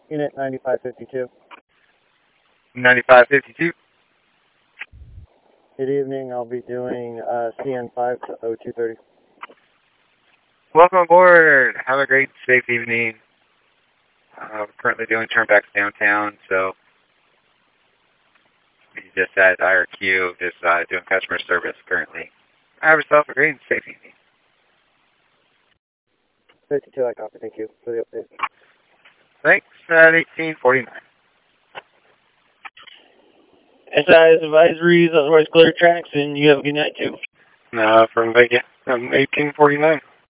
Unit 9552. 9552. Good evening. I'll be doing CN5 to O230. Welcome aboard. Have a great, safe evening. We're currently doing turnbacks downtown, so we just at IRQ, just doing customer service currently. Have yourself a great and safe evening. 52, I copy. Thank you for the update. Thanks, at 1849. SI's advisories, otherwise clear tracks, and you have a good night too. From Vegas, 1849.